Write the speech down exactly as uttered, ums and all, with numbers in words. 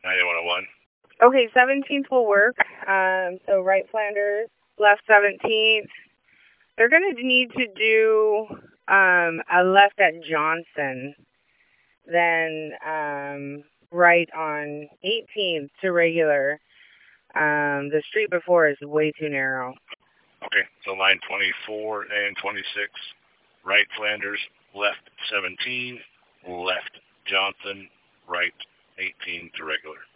ninety-one oh one. Okay, seventeenth will work. Um, so right Flanders, left seventeenth. They're going to need to do um, a left at Johnson, then um, right on eighteenth to regular. Um, the street before is way too narrow. Okay, so line twenty-four and twenty-six, right Flanders, left seventeen, left Johnson, right eighteen to regular.